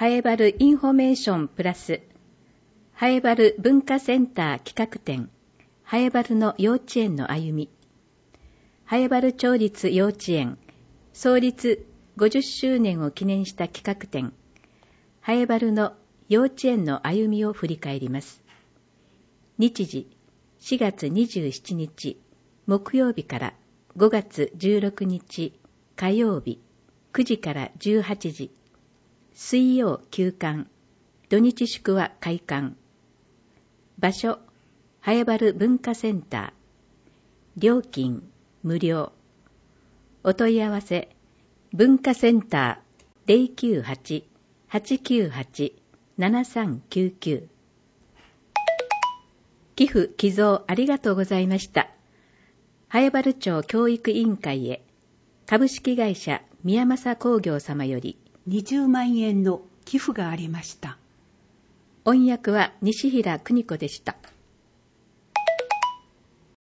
ハエバルインフォメーションプラス、ハエバル文化センター企画展、ハエバルの幼稚園の歩み、ハエバル町立幼稚園創立50周年を記念した企画展、ハエバルの幼稚園の歩みを振り返ります。日時4月27日木曜日から5月16日火曜日9時から18時、水曜休館、土日祝は開館。場所、ハエバル文化センター。料金、無料。お問い合わせ、文化センター 098-898-7399。寄付寄贈ありがとうございました。ハエバル町教育委員会へ、株式会社宮正工業様より 20万円の寄付がありました。 音訳は西平邦子でした。